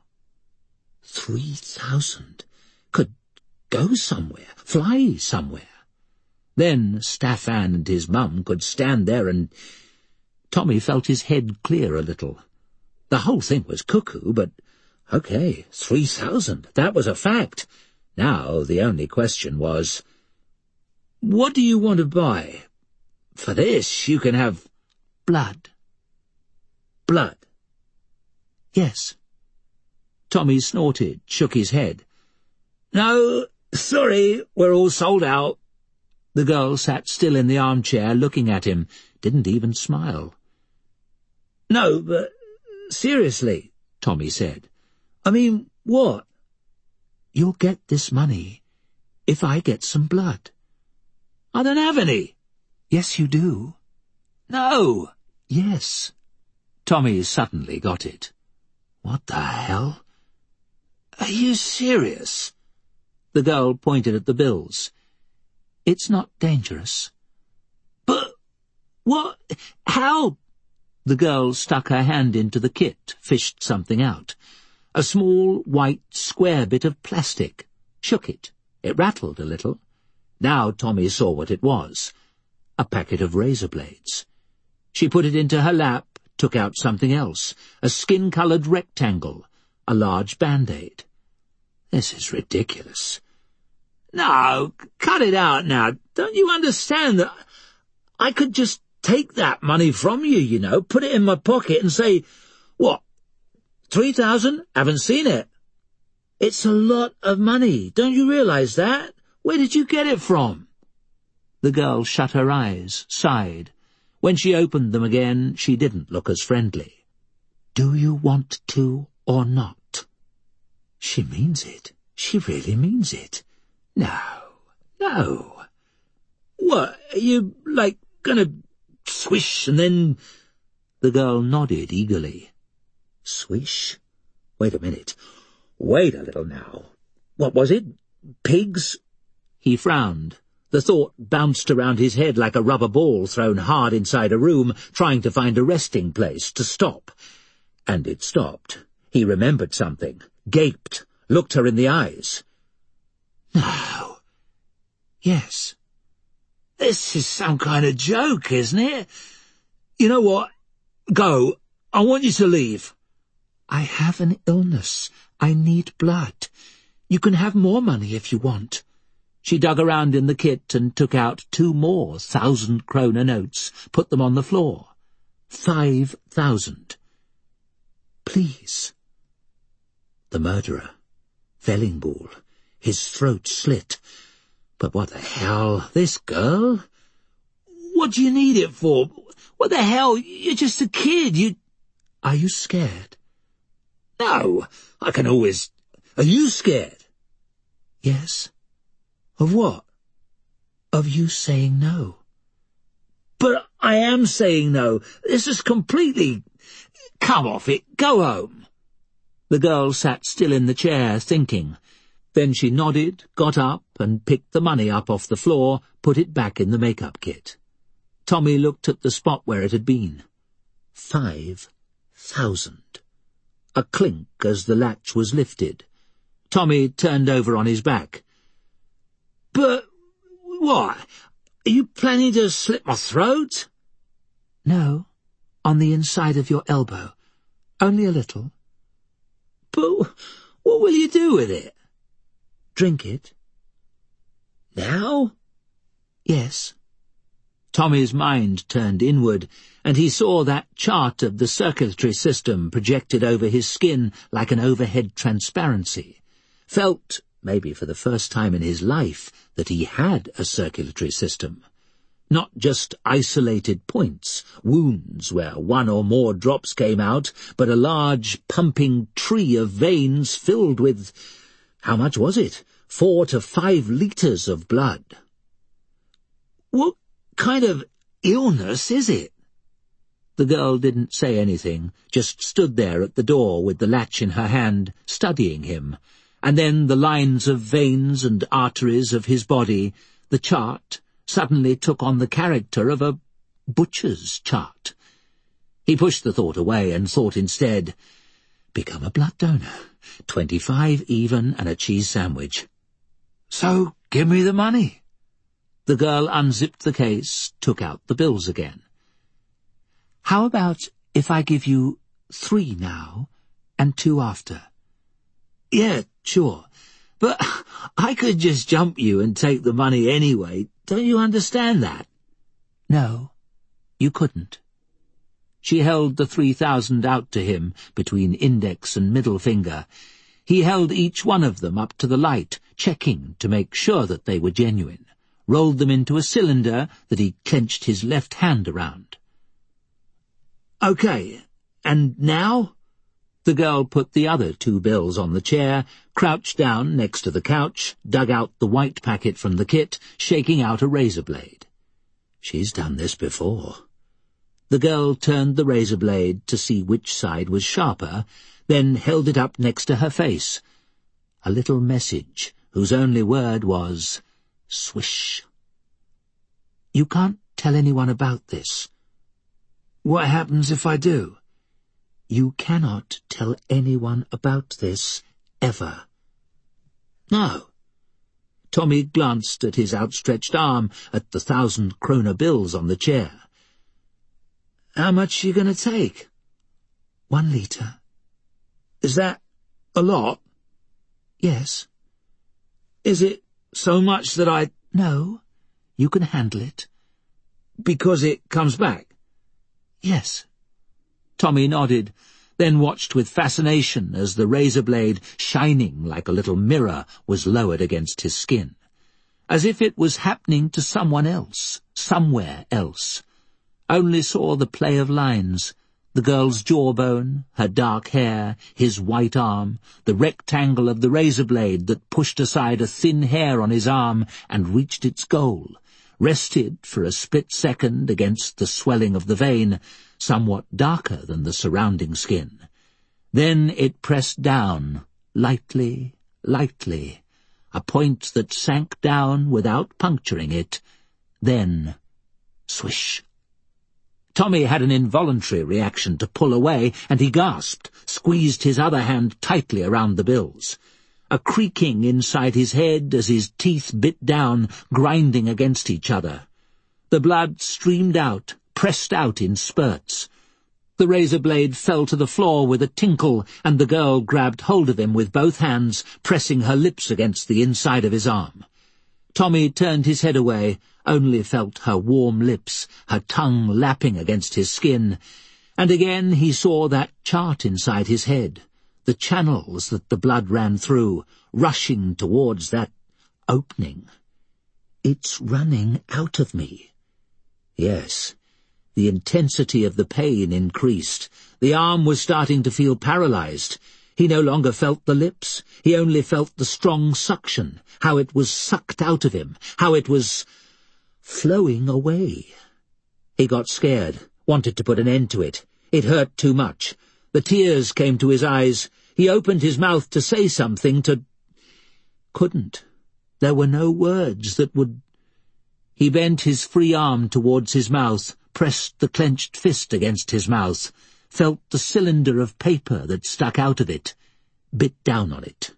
A: 3,000 could go somewhere, fly somewhere. Then Staffan and his mum could stand there and... Tommy felt his head clear a little. The whole thing was cuckoo, but OK, 3,000, that was a fact. Now the only question was... What do you want to buy? For this you can have... Blood. Blood? Yes. Tommy snorted, shook his head. No, sorry, we're all sold out. The girl sat still in the armchair, looking at him, didn't even smile. No, but seriously, Tommy said. I mean, what? You'll get this money if I get some blood. I don't have any. Yes, you do. No. Yes. Tommy suddenly got it. What the hell? Are you serious? The girl pointed at the bills. It's not dangerous. But what? How? The girl stuck her hand into the kit, fished something out. A small, white, square bit of plastic. Shook it. It rattled a little. Now Tommy saw what it was. A packet of razor blades. She put it into her lap, took out something else. A skin-coloured rectangle. A large Band-Aid. This is ridiculous. No, cut it out now. Don't you understand that I could just take that money from you, you know, put it in my pocket and say, what, 3,000? Haven't seen it. It's a lot of money. Don't you realise that? Where did you get it from? The girl shut her eyes, sighed. When she opened them again, she didn't look as friendly. Do you want to or not? She means it. She really means it. No, no. What, are you, like, gonna swish and then... The girl nodded eagerly. Swish? Wait a minute. Wait a little now. What was it? Pigs? He frowned. The thought bounced around his head like a rubber ball thrown hard inside a room, trying to find a resting place to stop. And it stopped. He remembered something, gaped, looked her in the eyes. "No." "Yes." "This is some kind of joke, isn't it? You know what? Go. I want you to leave." "I have an illness. I need blood. You can have more money if you want." She dug around in the kit and took out 2 more 1,000-kroner notes, put them on the floor. 5,000. "Please." The murderer. Vellingbool. His throat slit. But what the hell? This girl? "What do you need it for? What the hell? You're just a kid. Are you scared?" "No, I can always... Are you scared?" "Yes." "Of what?" "Of you saying no." "But I am saying no. This is completely... Come off it. Go home." The girl sat still in the chair, thinking. Then she nodded, got up, and picked the money up off the floor, put it back in the makeup kit. Tommy looked at the spot where it had been. 5,000. A clink as the latch was lifted. Tommy turned over on his back. "But what? Are you planning to slit my throat?" "No, on the inside of your elbow. Only a little." "But what will you do with it?" "Drink it." "Now?" "Yes." Tommy's mind turned inward, and he saw that chart of the circulatory system projected over his skin like an overhead transparency. Felt, maybe for the first time in his life, that he had a circulatory system. Not just isolated points, wounds where 1 or more drops came out, but a large, pumping tree of veins filled with... How much was it? 4 to 5 liters of blood. "What kind of illness is it?" The girl didn't say anything, just stood there at the door with the latch in her hand, studying him, and then the lines of veins and arteries of his body, the chart, suddenly took on the character of a butcher's chart. He pushed the thought away and thought instead, become a blood donor, 25 even and a cheese sandwich. "So give me the money." The girl unzipped the case, took out the bills again. "How about if I give you 3 now and 2 after?" "Yeah, sure. But I could just jump you and take the money anyway. Don't you understand that?" "No, you couldn't." She held the 3,000 out to him between index and middle finger. He held each one of them up to the light, checking to make sure that they were genuine, rolled them into a cylinder that he clenched his left hand around. "Okay, and now?" The girl put the other 2 bills on the chair, crouched down next to the couch, dug out the white packet from the kit, shaking out a razor blade. She's done this before. The girl turned the razor blade to see which side was sharper, then held it up next to her face. A little message, whose only word was, swish. "You can't tell anyone about this." "What happens if I do?" "You cannot tell anyone about this, ever." "No." Tommy glanced at his outstretched arm, at the 1,000-kroner bills on the chair. "How much are you going to take?" 1 liter. "Is that a lot?" "Yes." "Is it so much that I—" "No, you can handle it." "Because it comes back?" "Yes." Tommy nodded, then watched with fascination as the razor blade, shining like a little mirror, was lowered against his skin. As if it was happening to someone else, somewhere else. Only saw the play of lines, the girl's jawbone, her dark hair, his white arm, the rectangle of the razor blade that pushed aside a thin hair on his arm and reached its goal, rested for a split second against the swelling of the vein, somewhat darker than the surrounding skin. Then it pressed down, lightly, lightly, a point that sank down without puncturing it. Then, swish. Tommy had an involuntary reaction to pull away, and he gasped, squeezed his other hand tightly around the bills. A creaking inside his head as his teeth bit down, grinding against each other. The blood streamed out, pressed out in spurts. The razor blade fell to the floor with a tinkle, and the girl grabbed hold of him with both hands, pressing her lips against the inside of his arm. Tommy turned his head away, only felt her warm lips, her tongue lapping against his skin, and again he saw that chart inside his head, the channels that the blood ran through, rushing towards that opening. "It's running out of me." Yes. The intensity of the pain increased. The arm was starting to feel paralyzed. He no longer felt the lips. He only felt the strong suction, how it was sucked out of him, how it was flowing away. He got scared, wanted to put an end to it. It hurt too much. The tears came to his eyes. He opened his mouth to say something, couldn't. There were no words that would... He bent his free arm towards his mouth, pressed the clenched fist against his mouth, felt the cylinder of paper that stuck out of it, bit down on it.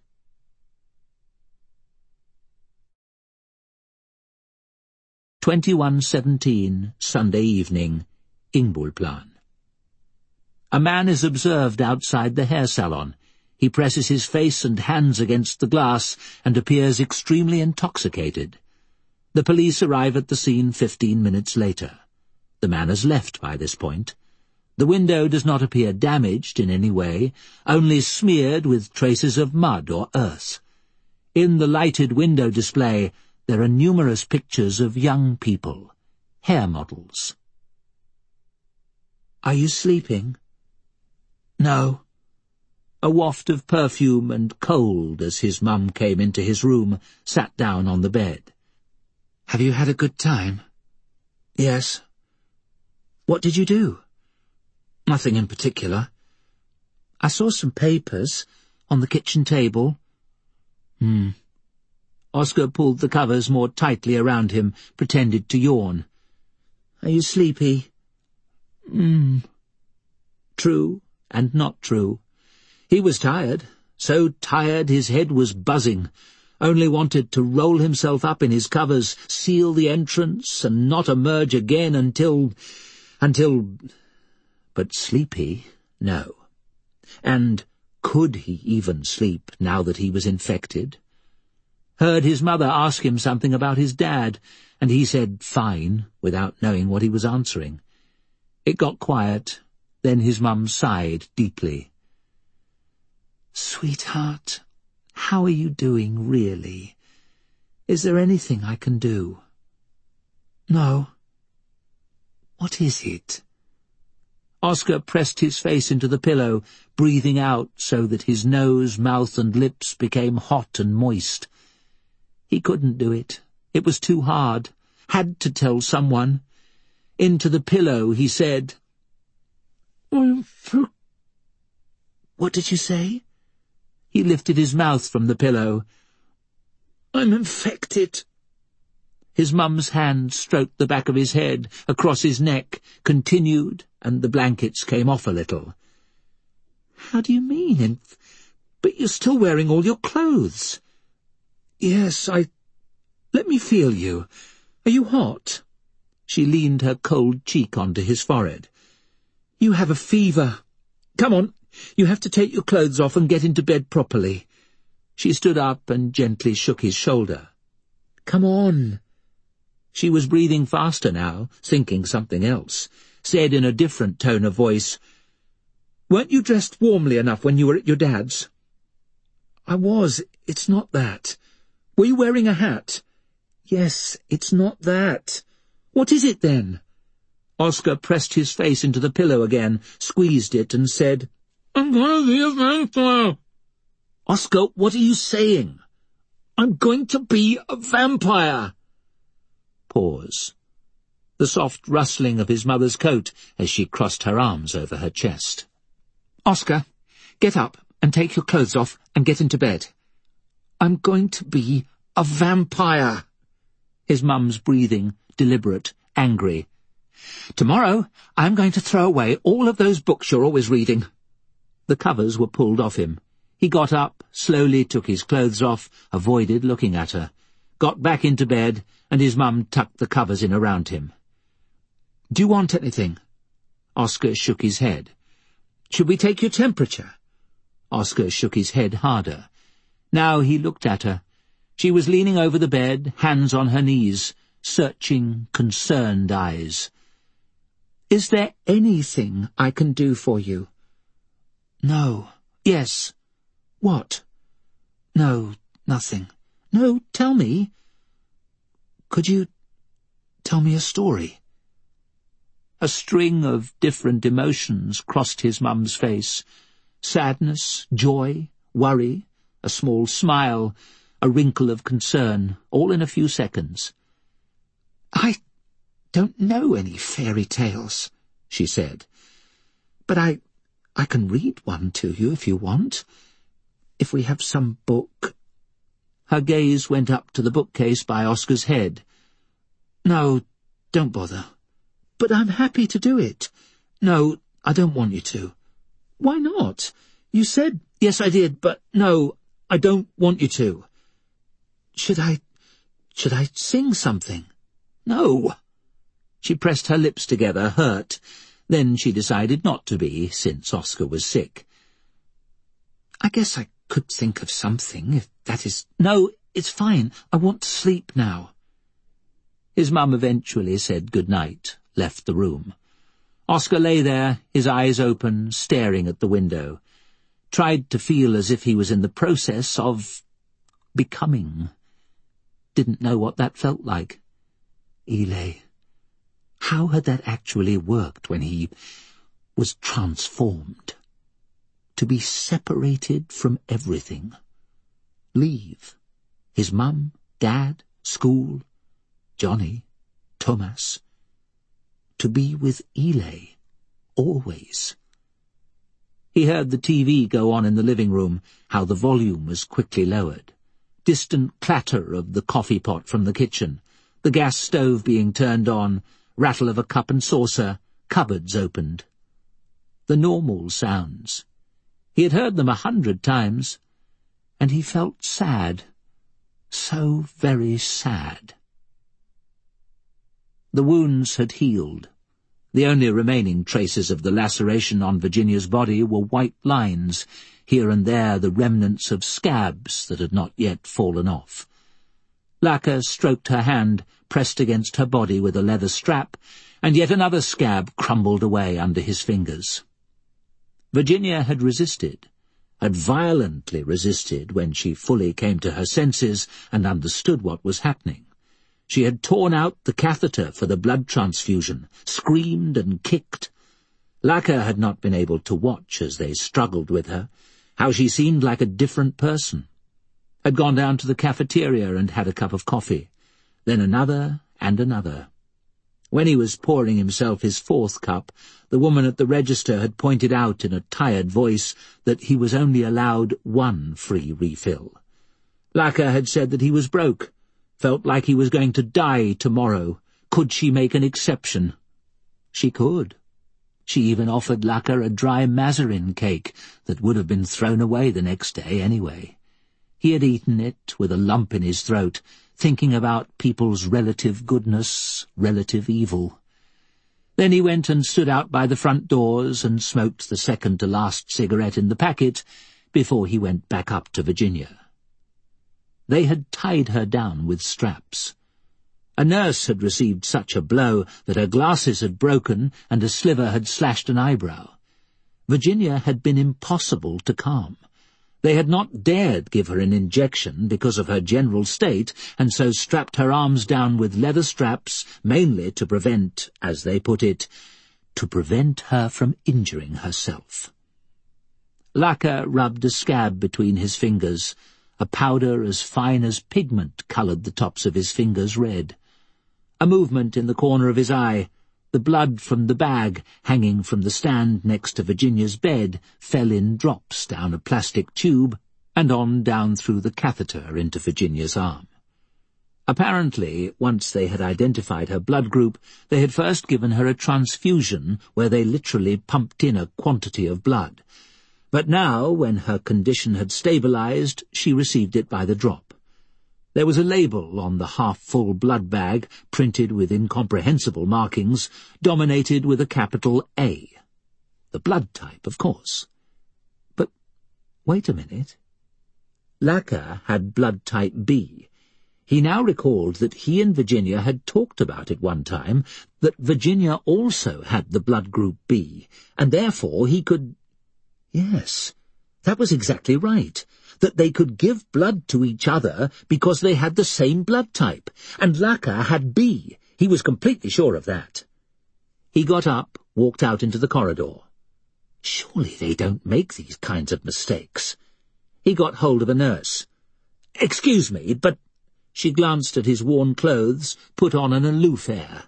A: "21:17, Sunday evening, Ingbulplan. A man is observed outside the hair salon. He presses his face and hands against the glass and appears extremely intoxicated. The police arrive at the scene 15 minutes later. The man has left by this point. The window does not appear damaged in any way, only smeared with traces of mud or earth. In the lighted window display there are numerous pictures of young people, hair models. "Are you sleeping?" "No." A waft of perfume and cold as his mum came into his room, sat down on the bed. "Have you had a good time?" "Yes." "What did you do?" "Nothing in particular." "I saw some papers on the kitchen table." Oscar pulled the covers more tightly around him, pretended to yawn. "Are you sleepy?" True and not true. He was tired, so tired his head was buzzing, only wanted to roll himself up in his covers, seal the entrance, and not emerge again until... But sleepy, no. And could he even sleep now that he was infected? Heard his mother ask him something about his dad, and he said fine, without knowing what he was answering. It got quiet, then his mum sighed deeply. "Sweetheart, how are you doing, really? Is there anything I can do?" "No." "What is it?" Oscar pressed his face into the pillow, breathing out so that his nose, mouth, and lips became hot and moist. He couldn't do it. It was too hard. Had to tell someone. Into the pillow he said, "What did you say?" He lifted his mouth from the pillow. "I'm infected." His mum's hand stroked the back of his head, across his neck, continued, and the blankets came off a little. "How do you mean? But you're still wearing all your clothes." "Yes, Let me feel you. Are you hot?" She leaned her cold cheek onto his forehead. "You have a fever. Come on, you have to take your clothes off and get into bed properly." She stood up and gently shook his shoulder. "Come on." She was breathing faster now, thinking something else, said in a different tone of voice, "Weren't you dressed warmly enough when you were at your dad's?" "I was. It's not that." "Were you wearing a hat?" "Yes, it's not that." "What is it then?" Oscar pressed his face into the pillow again, squeezed it, and said, "I'm going to be a vampire." "Oscar, what are you saying?" "I'm going to be a vampire." Pause. The soft rustling of his mother's coat as she crossed her arms over her chest. "Oscar, get up and take your clothes off and get into bed." "I'm going to be a vampire." His mum's breathing, deliberate, angry. Tomorrow I'm going to throw away all of those books you're always reading." The covers were pulled off him. He got up, slowly took his clothes off, avoided looking at her, got back into bed, and his mum tucked the covers in around him. "Do you want anything?" Oscar shook his head. "Should we take your temperature?" Oscar shook his head harder. Now he looked at her. She was leaning over the bed, hands on her knees, searching, concerned eyes. "Is there anything I can do for you?" "No. Yes. What?" "No, nothing." "No, tell me." "Could you tell me a story?" A string of different emotions crossed his mum's face. Sadness, joy, worry, a small smile, a wrinkle of concern, all in a few seconds. "I don't know any fairy tales," she said. "But I can read one to you if you want. If we have some book." Her gaze went up to the bookcase by Oscar's head. "No, don't bother." "But I'm happy to do it." "No, I don't want you to." "Why not? You said—" "Yes, I did, but no, I don't want you to." Should I sing something?" "No." She pressed her lips together, hurt. Then she decided not to be, since Oscar was sick. "I guess I could think of something, if that is—" "No, it's fine. I want to sleep now." His mum eventually said good night, left the room. Oscar lay there, his eyes open, staring at the window. Tried to feel as if he was in the process of becoming. Didn't know what that felt like. Ile. How had that actually worked when he was transformed? To be separated from everything. Leave. His mum, dad, school, Johnny, Thomas. To be with Ile. Always. He heard the TV go on in the living room, how the volume was quickly lowered. Distant clatter of the coffee pot from the kitchen, the gas stove being turned on, rattle of a cup and saucer, cupboards opened. The normal sounds. He had heard them 100 times, and he felt sad. So very sad. The wounds had healed. The only remaining traces of the laceration on Virginia's body were white lines, here and there the remnants of scabs that had not yet fallen off. Lacquer stroked her hand, pressed against her body with a leather strap, and yet another scab crumbled away under his fingers. Virginia had resisted, had violently resisted when she fully came to her senses and understood what was happening. She had torn out the catheter for the blood transfusion, screamed and kicked. Lacquer had not been able to watch as they struggled with her, how she seemed like a different person. Had gone down to the cafeteria and had a cup of coffee, then another and another. When he was pouring himself his 4th cup, the woman at the register had pointed out in a tired voice that he was only allowed 1 free refill. Lacquer had said that he was broke, felt like he was going to die tomorrow. Could she make an exception? She could. She even offered Lacquer a dry Mazarin cake that would have been thrown away the next day anyway. He had eaten it with a lump in his throat, thinking about people's relative goodness, relative evil. Then he went and stood out by the front doors and smoked the second-to-last cigarette in the packet before he went back up to Virginia. They had tied her down with straps. A nurse had received such a blow that her glasses had broken and a sliver had slashed an eyebrow. Virginia had been impossible to calm. They had not dared give her an injection because of her general state, and so strapped her arms down with leather straps, mainly to prevent, as they put it, to prevent her from injuring herself. Lacquer rubbed a scab between his fingers. A powder as fine as pigment coloured the tops of his fingers red. A movement in the corner of his eye. The blood from the bag, hanging from the stand next to Virginia's bed, fell in drops down a plastic tube and on down through the catheter into Virginia's arm. Apparently, once they had identified her blood group, they had first given her a transfusion where they literally pumped in a quantity of blood. But now, when her condition had stabilized, she received it by the drop. There was a label on the half-full blood bag, printed with incomprehensible markings, dominated with a capital A. The blood type, of course. But wait a minute. Lacker had blood type B. He now recalled that he and Virginia had talked about it one time, that Virginia also had the blood group B, and therefore he could— Yes, that was exactly right, that they could give blood to each other because they had the same blood type, and Lacker had B. He was completely sure of that. He got up, walked out into the corridor. Surely they don't make these kinds of mistakes. He got hold of a nurse. "Excuse me, but—" She glanced at his worn clothes, put on an aloof air.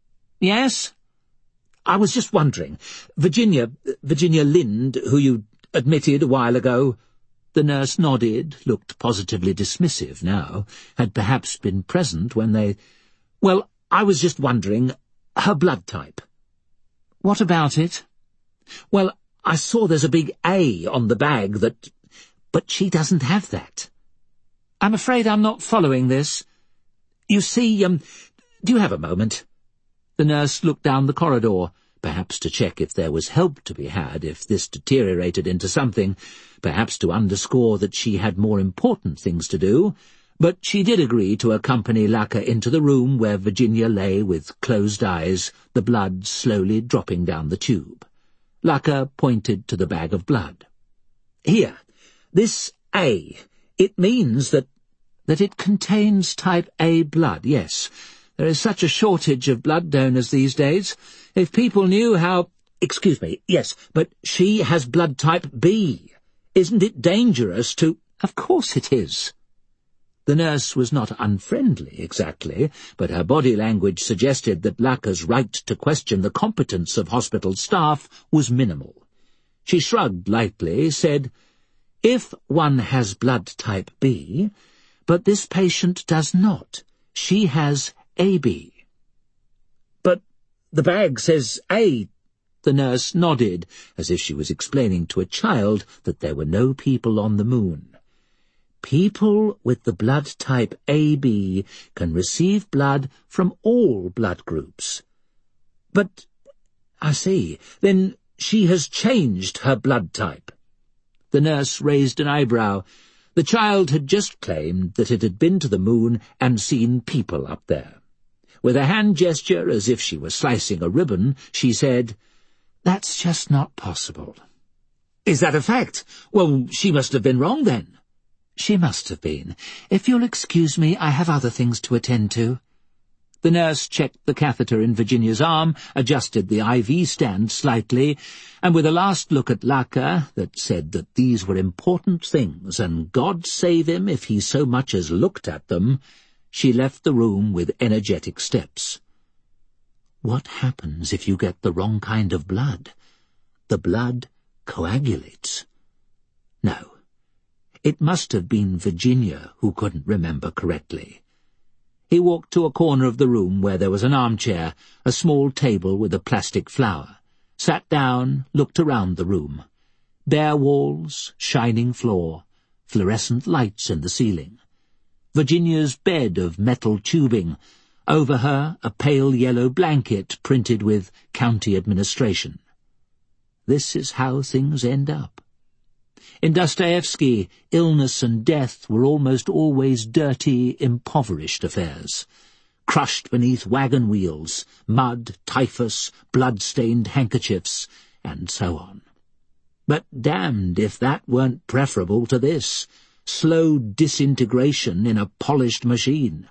A: "Yes? I was just wondering. Virginia Lind, who you admitted a while ago—" The nurse nodded, looked positively dismissive now, had perhaps been present when they— "Well, I was just wondering, her blood type." "What about it?" "Well, I saw there's a big A on the bag that— But she doesn't have that." "I'm afraid I'm not following this. You see, do you have a moment?" The nurse looked down the corridor, perhaps to check if there was help to be had if this deteriorated into something, perhaps to underscore that she had more important things to do, but she did agree to accompany Lacker into the room where Virginia lay with closed eyes, the blood slowly dropping down the tube. Lacker pointed to the bag of blood. "Here, this A, it means that it contains type A blood, yes. There is such a shortage of blood donors these days. If people knew how— Excuse me, yes, but she has blood type B. Isn't it dangerous to— Of course it is." The nurse was not unfriendly, exactly, but her body language suggested that Lacker's right to question the competence of hospital staff was minimal. She shrugged lightly, said, "If one has blood type B, but this patient does not. She has AB." "But the bag says A." The nurse nodded, as if she was explaining to a child that there were no people on the moon. "People with the blood type AB can receive blood from all blood groups." "But, I see, then she has changed her blood type." The nurse raised an eyebrow. The child had just claimed that it had been to the moon and seen people up there. With a hand gesture, as if she were slicing a ribbon, she said, "That's just not possible." "Is that a fact? Well, she must have been wrong then." "She must have been. If you'll excuse me, I have other things to attend to." The nurse checked the catheter in Virginia's arm, adjusted the IV stand slightly, and with a last look at Lacker that said that these were important things, and God save him if he so much as looked at them, she left the room with energetic steps. What happens if you get the wrong kind of blood? The blood coagulates. No, it must have been Virginia who couldn't remember correctly. He walked to a corner of the room where there was an armchair, a small table with a plastic flower, sat down, looked around the room. Bare walls, shining floor, fluorescent lights in the ceiling. Virginia's bed of metal tubing, over her a pale yellow blanket printed with County Administration. This is how things end up. In Dostoevsky, illness and death were almost always dirty, impoverished affairs, crushed beneath wagon wheels, mud, typhus, blood-stained handkerchiefs, and so on. But damned if that weren't preferable to this, slow disintegration in a polished machine.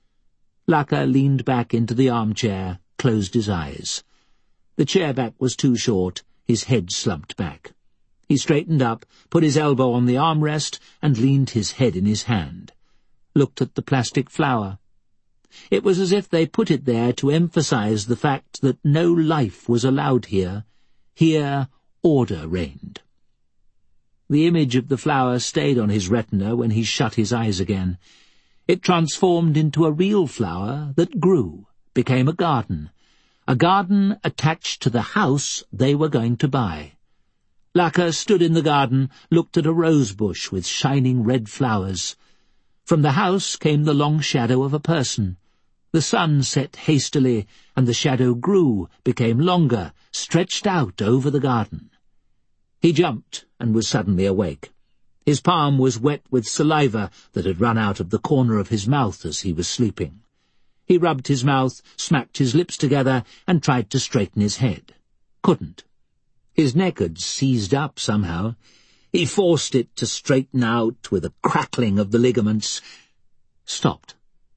A: Lacker leaned back into the armchair, closed his eyes. The chair back was too short, his head slumped back. He straightened up, put his elbow on the armrest, and leaned his head in his hand. Looked at the plastic flower. It was as if they put it there to emphasize the fact that no life was allowed here. Here, order reigned. The image of the flower stayed on his retina when he shut his eyes again. It transformed into a real flower that grew, became a garden attached to the house they were going to buy. Lacquer stood in the garden, looked at a rose bush with shining red flowers. From the house came the long shadow of a person. The sun set hastily, and the shadow grew, became longer, stretched out over the garden. He jumped and was suddenly awake. His palm was wet with saliva that had run out of the corner of his mouth as he was sleeping. He rubbed his mouth, smacked his lips together, and tried to straighten his head. Couldn't. His neck had seized up somehow. He forced it to straighten out with a crackling of the ligaments. Stopped.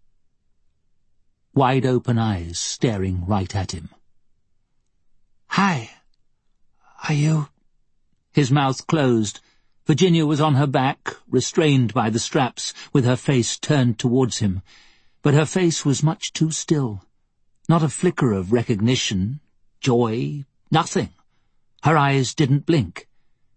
A: Wide-open eyes staring right at him.
B: "Hi. Are you—"
A: His mouth closed. Virginia was on her back, restrained by the straps, with her face turned towards him. But her face was much too still. Not a flicker of recognition, joy, nothing. Her eyes didn't blink.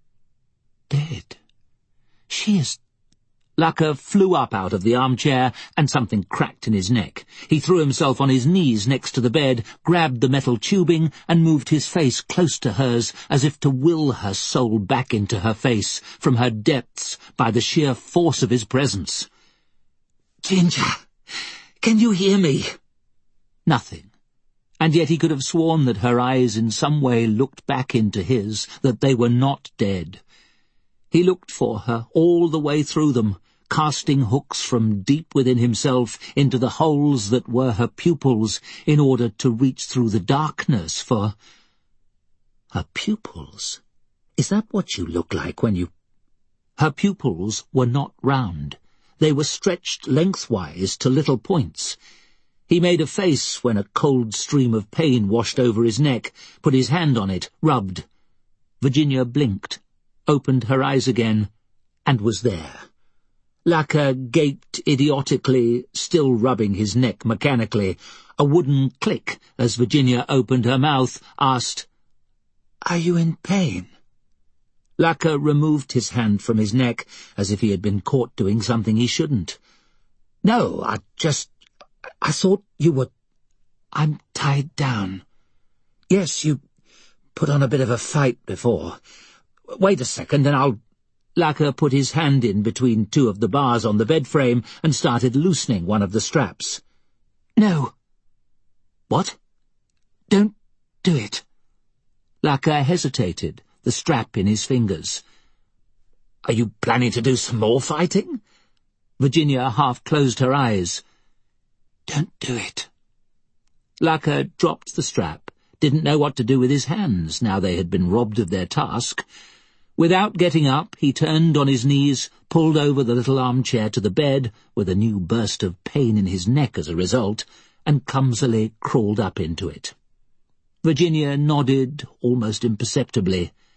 B: "Dead. She is—"
A: Lacquer flew up out of the armchair, and something cracked in his neck. He threw himself on his knees next to the bed, grabbed the metal tubing, and moved his face close to hers, as if to will her soul back into her face, from her depths, by the sheer force of his presence.
B: "Ginger, can you hear me?"
A: Nothing. And yet he could have sworn that her eyes in some way looked back into his, that they were not dead. He looked for her all the way through them, casting hooks from deep within himself into the holes that were her pupils, in order to reach through the darkness for... Her pupils? Is that what you look like when you... Her pupils were not round. They were stretched lengthwise to little points. He made a face when a cold stream of pain washed over his neck, put his hand on it, rubbed. Virginia blinked, opened her eyes again, and was there. Lacquer gaped idiotically, still rubbing his neck mechanically. A wooden click as Virginia opened her mouth, asked,
B: "Are you in pain?"
A: Lacquer removed his hand from his neck, as if he had been caught doing something he shouldn't.
B: "No, I thought you were—" "I'm tied down."
A: "Yes, you put on a bit of a fight before. Wait a second, and I'll—" Lacquer put his hand in between two of the bars on the bed frame and started loosening one of the straps.
B: "No."
A: "What?"
B: "Don't do it."
A: Lacquer hesitated, the strap in his fingers.
B: "Are you planning to do some more fighting?"
A: Virginia half closed her eyes.
B: "Don't do it."
A: Lacquer dropped the strap, didn't know what to do with his hands now they had been robbed of their task. Without getting up, he turned on his knees, pulled over the little armchair to the bed, with a new burst of pain in his neck as a result, and clumsily crawled up into it. Virginia nodded almost imperceptibly.